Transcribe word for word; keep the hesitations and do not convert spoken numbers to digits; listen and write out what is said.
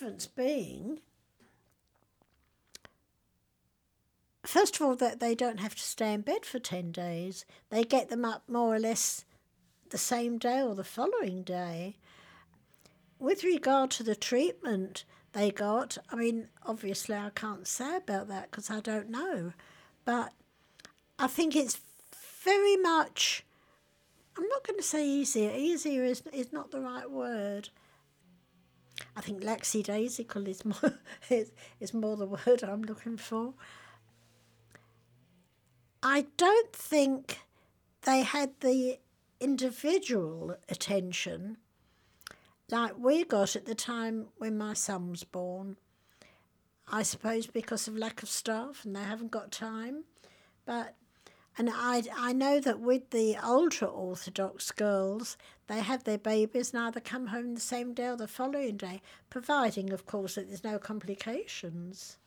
difference being, first of all, that they don't have to stay in bed for ten days. They get them up more or less the same day or the following day. With regard to the treatment they got, I mean, obviously I can't say about that because I don't know. But I think it's very much, I'm not going to say easier. Easier is, is not the right word. I think lackadaisical is more, is, is more the word I'm looking for. I don't think they had the individual attention like we got at the time when my son was born. I suppose because of lack of staff and they haven't got time. But and I, I know that with the ultra-Orthodox girls, they have their babies and either come home the same day or the following day, providing, of course, that there's no complications.